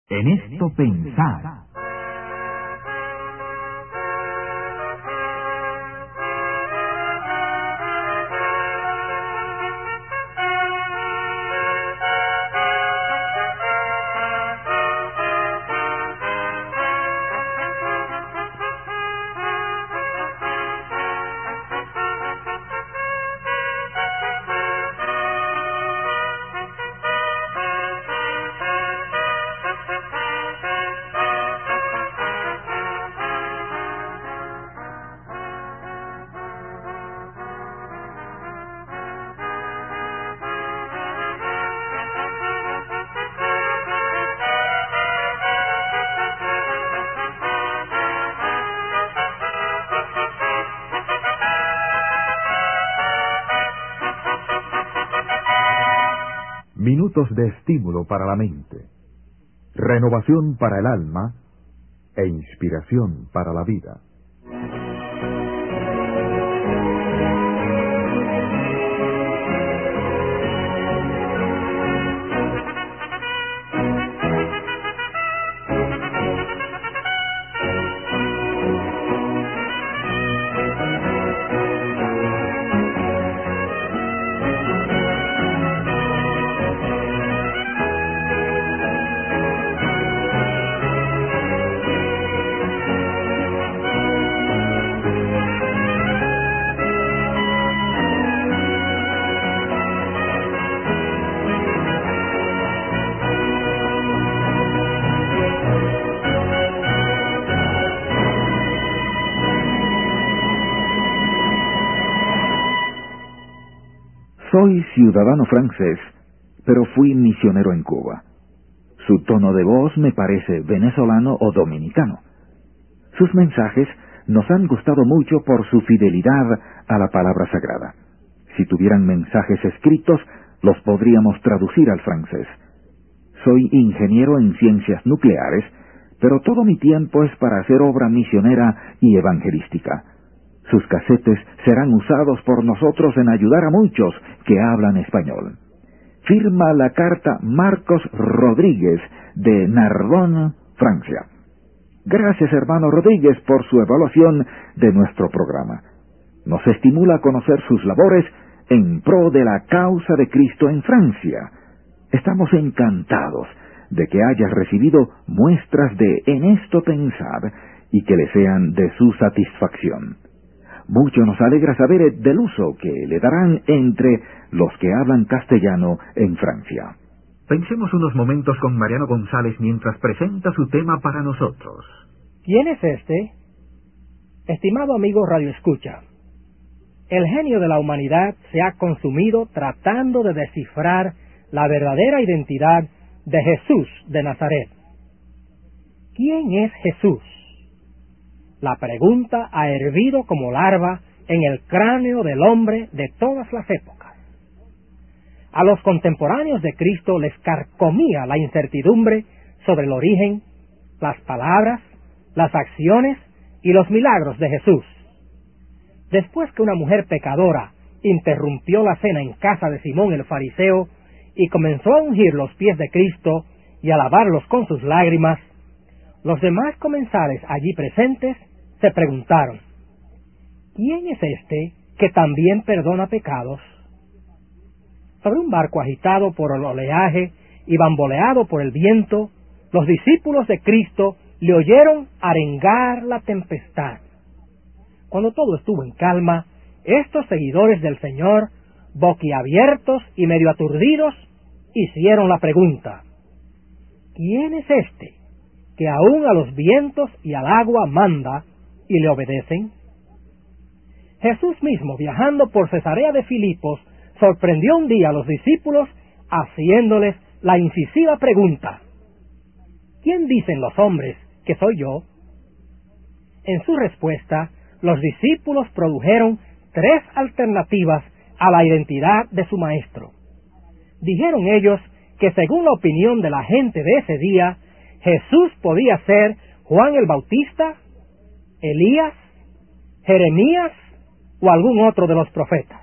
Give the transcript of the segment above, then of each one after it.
En esto pensar. Minutos de estímulo para la mente, renovación para el alma e inspiración para la vida. Soy ciudadano francés, pero fui misionero en Cuba. Su tono de voz me parece venezolano o dominicano. Sus mensajes nos han gustado mucho por su fidelidad a la palabra sagrada. Si tuvieran mensajes escritos, los podríamos traducir al francés. Soy ingeniero en ciencias nucleares, pero todo mi tiempo es para hacer obra misionera y evangelística. Sus casetes serán usados por nosotros en ayudar a muchos que hablan español. Firma la carta Marcos Rodríguez, de Narbonne, Francia. Gracias, hermano Rodríguez, por su evaluación de nuestro programa. Nos estimula a conocer sus labores en pro de la causa de Cristo en Francia. Estamos encantados de que hayas recibido muestras de En esto pensar y que le sean de su satisfacción. Mucho nos alegra saber del uso que le darán entre los que hablan castellano en Francia. Pensemos unos momentos con Mariano González mientras presenta su tema para nosotros. ¿Quién es este? Estimado amigo Radio Escucha, el genio de la humanidad se ha consumido tratando de descifrar la verdadera identidad de Jesús de Nazaret. ¿Quién es Jesús? La pregunta ha hervido como larva en el cráneo del hombre de todas las épocas. A los contemporáneos de Cristo les carcomía la incertidumbre sobre el origen, las palabras, las acciones y los milagros de Jesús. Después que una mujer pecadora interrumpió la cena en casa de Simón el fariseo y comenzó a ungir los pies de Cristo y a lavarlos con sus lágrimas, los demás comensales allí presentes se preguntaron: ¿quién es este que también perdona pecados? Sobre un barco agitado por el oleaje y bamboleado por el viento, los discípulos de Cristo le oyeron arengar la tempestad. Cuando todo estuvo en calma, estos seguidores del Señor, boquiabiertos y medio aturdidos, hicieron la pregunta: ¿quién es este que aún a los vientos y al agua manda y le obedecen? Jesús mismo, viajando por Cesarea de Filipos, sorprendió un día a los discípulos haciéndoles la incisiva pregunta: ¿quién dicen los hombres que soy yo? En su respuesta, los discípulos produjeron 3 alternativas a la identidad de su maestro. Dijeron ellos que según la opinión de la gente de ese día, Jesús podía ser Juan el Bautista, Elías, Jeremías o algún otro de los profetas.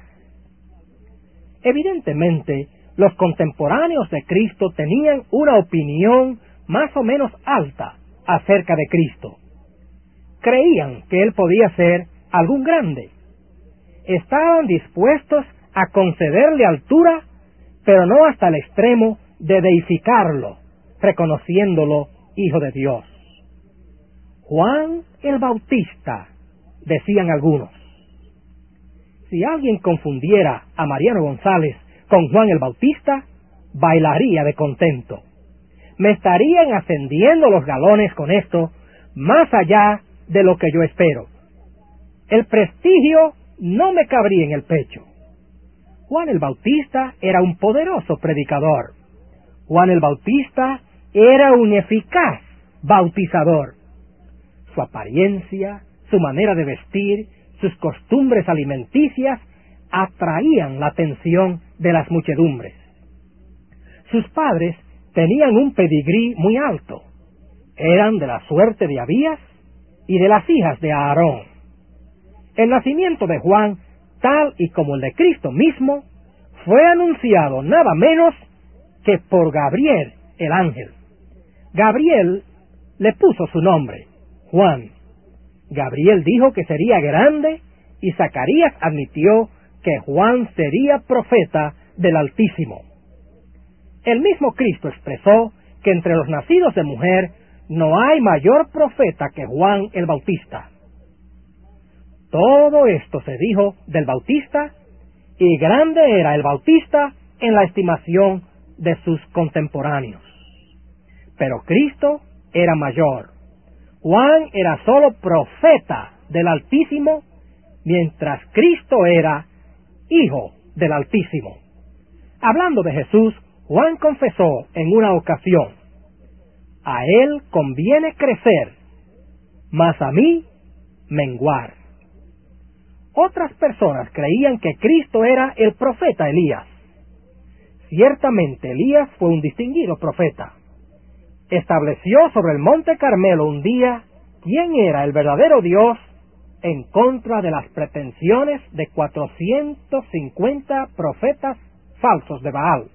Evidentemente, los contemporáneos de Cristo tenían una opinión más o menos alta acerca de Cristo. Creían que Él podía ser algún grande. Estaban dispuestos a concederle altura, pero no hasta el extremo de deificarlo, reconociéndolo Hijo de Dios. Juan el Bautista, decían algunos. Si alguien confundiera a Mariano González con Juan el Bautista, bailaría de contento. Me estarían ascendiendo los galones con esto, más allá de lo que yo espero. El prestigio no me cabría en el pecho. Juan el Bautista era un poderoso predicador. Juan el Bautista era un eficaz bautizador. Su apariencia, su manera de vestir, sus costumbres alimenticias atraían la atención de las muchedumbres. Sus padres tenían un pedigrí muy alto. Eran de la suerte de Abías y de las hijas de Aarón. El nacimiento de Juan, tal y como el de Cristo mismo, fue anunciado nada menos que por Gabriel, el ángel. Gabriel le puso su nombre, Juan. Gabriel dijo que sería grande y Zacarías admitió que Juan sería profeta del Altísimo. El mismo Cristo expresó que entre los nacidos de mujer no hay mayor profeta que Juan el Bautista. Todo esto se dijo del Bautista, y grande era el Bautista en la estimación de sus contemporáneos. Pero Cristo era mayor. Juan era solo profeta del Altísimo, mientras Cristo era Hijo del Altísimo. Hablando de Jesús, Juan confesó en una ocasión: a Él conviene crecer, mas a mí menguar. Otras personas creían que Cristo era el profeta Elías. Ciertamente Elías fue un distinguido profeta. Estableció sobre el monte Carmelo un día quién era el verdadero Dios en contra de las pretensiones de 450 profetas falsos de Baal.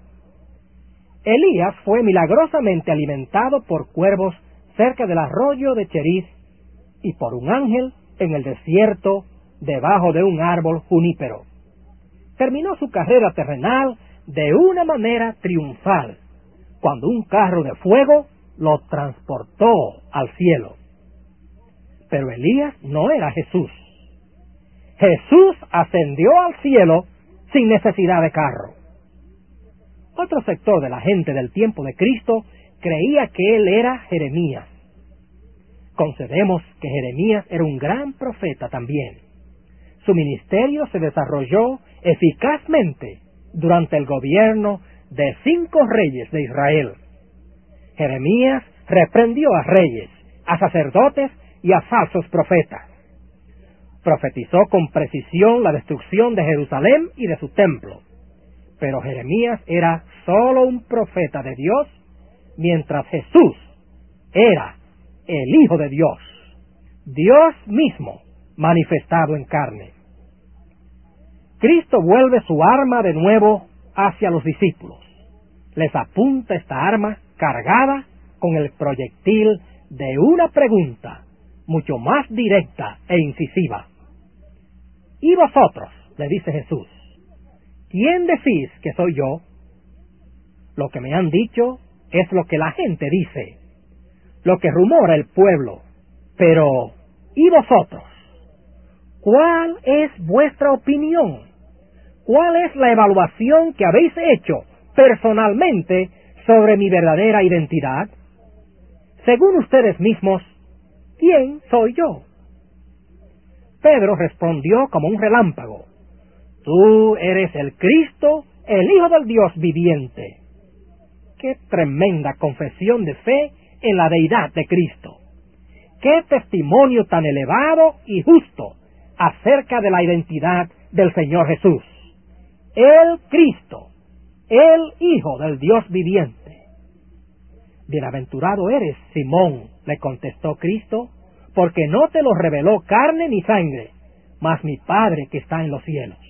Elías fue milagrosamente alimentado por cuervos cerca del arroyo de Cherith y por un ángel en el desierto debajo de un árbol junípero. Terminó su carrera terrenal de una manera triunfal, cuando un carro de fuego lo transportó al cielo. Pero Elías no era Jesús. Jesús ascendió al cielo sin necesidad de carro. Otro sector de la gente del tiempo de Cristo creía que él era Jeremías. Concedemos que Jeremías era un gran profeta también. Su ministerio se desarrolló eficazmente durante el gobierno de 5 reyes de Israel. Jeremías reprendió a reyes, a sacerdotes y a falsos profetas. Profetizó con precisión la destrucción de Jerusalén y de su templo. Pero Jeremías era solo un profeta de Dios, mientras Jesús era el Hijo de Dios, Dios mismo manifestado en carne. Cristo vuelve su arma de nuevo hacia los discípulos. Les apunta esta arma cargada con el proyectil de una pregunta mucho más directa e incisiva. ¿Y vosotros?, le dice Jesús, ¿quién decís que soy yo? Lo que me han dicho es lo que la gente dice, lo que rumora el pueblo. Pero, ¿y vosotros? ¿Cuál es vuestra opinión? ¿Cuál es la evaluación que habéis hecho personalmente sobre mi verdadera identidad? Según ustedes mismos, ¿quién soy yo? Pedro respondió como un relámpago: tú eres el Cristo, el Hijo del Dios viviente. ¡Qué tremenda confesión de fe en la deidad de Cristo! ¡Qué testimonio tan elevado y justo acerca de la identidad del Señor Jesús! El Cristo, el Hijo del Dios viviente. Bienaventurado eres, Simón, le contestó Cristo, porque no te lo reveló carne ni sangre, mas mi Padre que está en los cielos.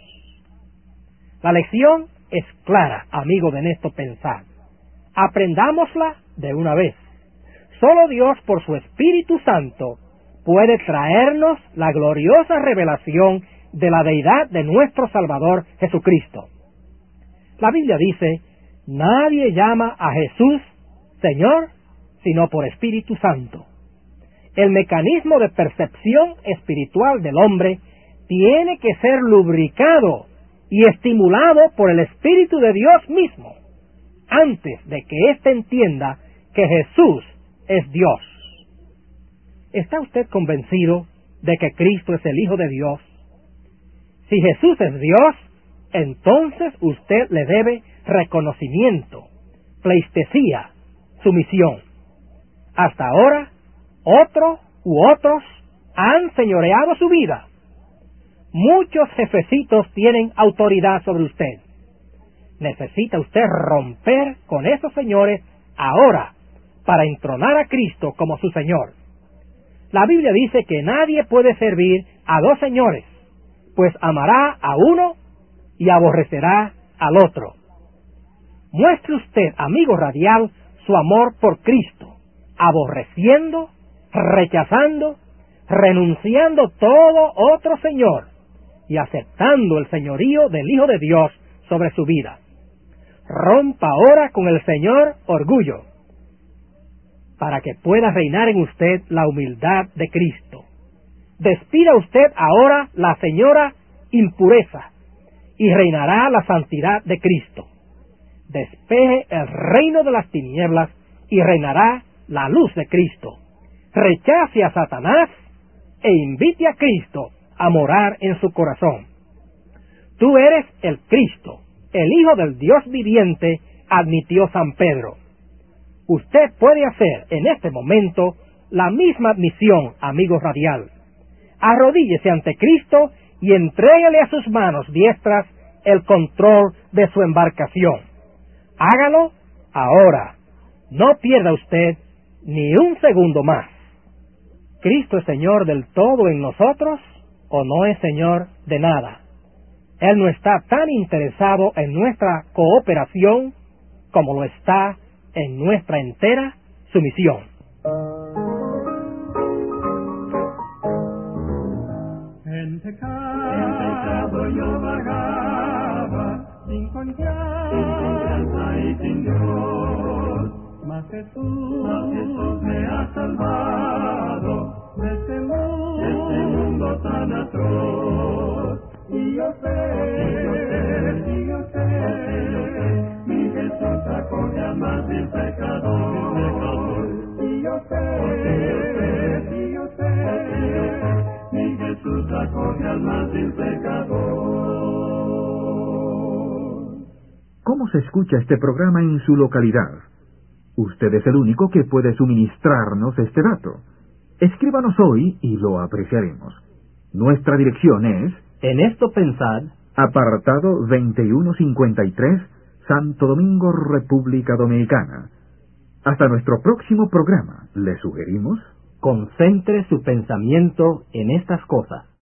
La lección es clara, amigo de Nesto Pensar. Aprendámosla de una vez. solo Dios, por su Espíritu Santo, puede traernos la gloriosa revelación de la deidad de nuestro Salvador Jesucristo. La Biblia dice: nadie llama a Jesús Señor sino por Espíritu Santo. El mecanismo de percepción espiritual del hombre tiene que ser lubricado y estimulado por el Espíritu de Dios mismo, antes de que éste entienda que Jesús es Dios. ¿Está usted convencido de que Cristo es el Hijo de Dios? Si Jesús es Dios, entonces usted le debe reconocimiento, pleistesía, sumisión. Hasta ahora, otro u otros han señoreado su vida. Muchos jefecitos tienen autoridad sobre usted. Necesita usted romper con esos señores ahora para entronar a Cristo como su Señor. La Biblia dice que nadie puede servir a dos señores, pues amará a uno y aborrecerá al otro. Muestre usted, amigo radial, su amor por Cristo, aborreciendo, rechazando, renunciando todo otro señor y aceptando el señorío del Hijo de Dios sobre su vida. Rompa ahora con el señor orgullo, para que pueda reinar en usted la humildad de Cristo. Despida usted ahora la señora impureza y reinará la santidad de Cristo. Despeje el reino de las tinieblas y reinará la luz de Cristo. Rechace a Satanás e invite a Cristo a morar en su corazón. Tú eres el Cristo, el Hijo del Dios viviente, admitió San Pedro. Usted puede hacer en este momento la misma admisión, amigo radial. Arrodíllese ante Cristo y entréguele a sus manos diestras el control de su embarcación. Hágalo ahora. No pierda usted ni un segundo más. ¿Cristo es Señor del todo en nosotros o no es Señor de nada? Él no está tan interesado en nuestra cooperación como lo está en nuestra entera sumisión. En pecado yo vagaba, sin confianza y sin Dios, mas Jesús me ha salvado de este mundo tan atroz. Y yo sé, mi Jesús acoge al más vil pecador. Y yo sé, mi Jesús acoge al más vil pecador. ¿Cómo se escucha este programa en su localidad? Usted es el único que puede suministrarnos este dato. Escríbanos hoy y lo apreciaremos. Nuestra dirección es: En esto pensad, apartado 2153, Santo Domingo, República Dominicana. Hasta nuestro próximo programa, le sugerimos: concentre su pensamiento en estas cosas.